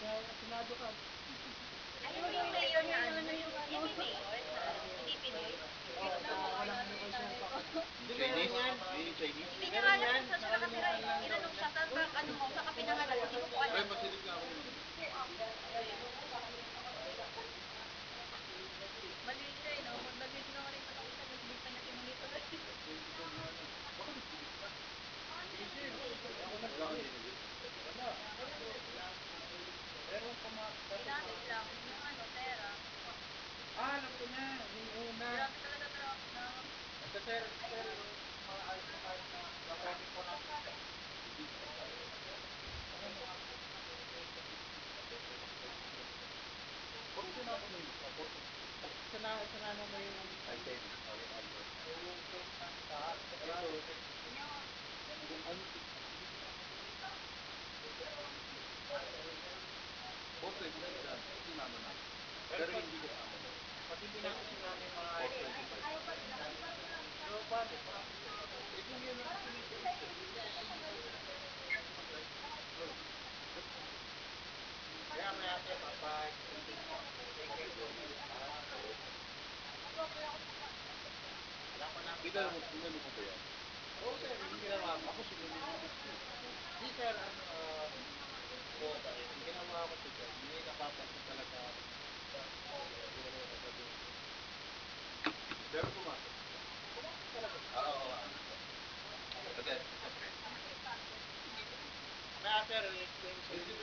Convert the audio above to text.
Sinado ka. Ay, hindi yung mayor na ano. Hindi may mayor na hindi Pinoy. Walang ano kayo sir. Chinese? Hindi Chinese? Hindi niya nga alam kung saan siya nakatira eh. Inanong siya, saan ka, ano mo, saan ka pinangalan? Hindi ko po Ay, alam. magsilip nga ako naman. Mali siya eh, no? Nagsisinungaling pa ako sa hindi pa niya pinunito. Ginamit lang yung ano, pera. Alam ko na. Yung una. Grabe talaga traffic na. Ito sir, yung mga ayos na tayo na pwede po natin. Porto na ako ngayon. Porto. Sana mo may item. Yung taas. Kung ano. Porto, hindi na. Sinama na. Pero hindi ko sama. Pati hindi natin sinama yung mga item. So, bakit? Eh, kung yan ang Kaya may ate, papay. Wala pa namin. Inano mo ba yan? Oo sir, yung ginawa ko. Ako sinunod mo gusto. Di sir, po, yung ginawa ko po sir, may napapansin talaga ako. Siguro nagagawin. Pero pumasok. Oo. Kasi, May sir, i-explain ko.